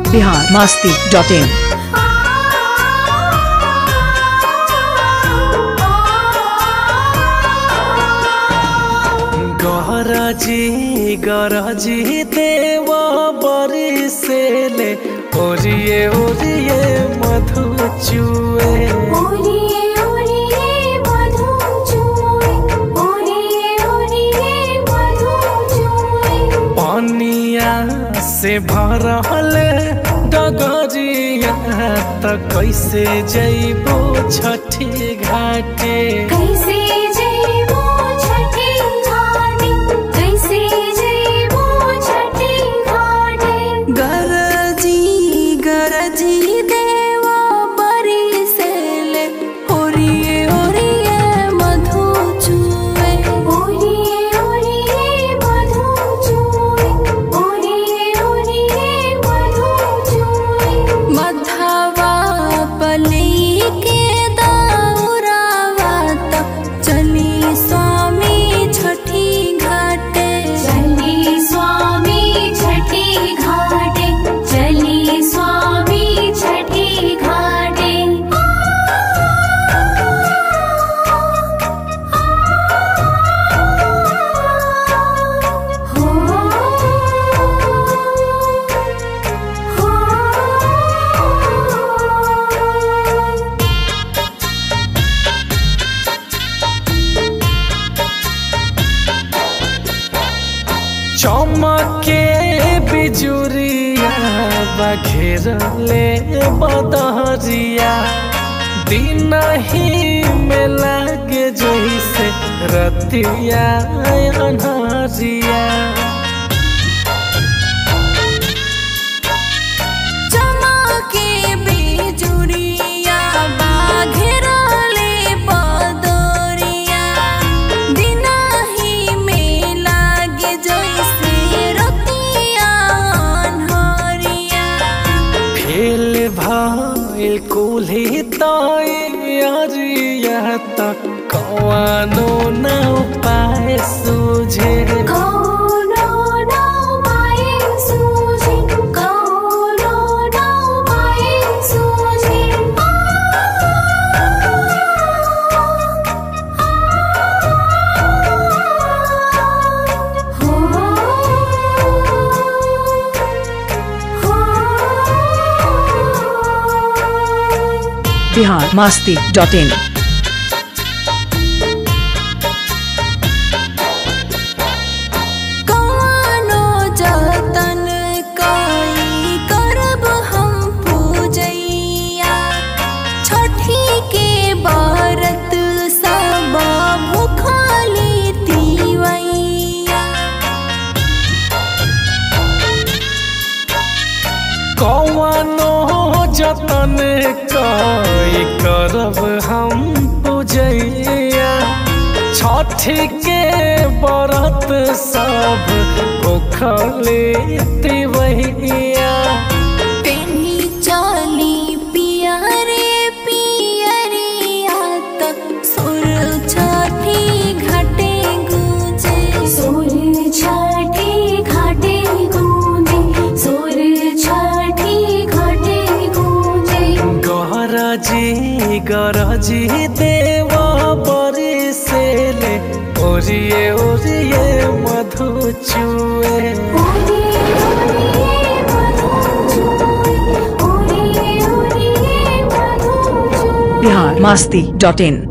biharmasti.in। गरजी देवा बरिसेले ओरिए ओरिए मधु चुए पानिया से भरल डगरिया त कैसे जइबो छठी घाटे चमके बिजुरिया बघेरले बदहरिया दिन ही में लागे जैसे रतिया अनहरिया कुल्ही तैयारिया तक कौनो न उपाय सूझे biharmasti.in। कौनो जतन कई करब हम पूजैया छठी के व्रत सब भूखले तिवैया गरजी देवा बरिसेले ओरिए ओरिए मधु चुए biharmasti.in।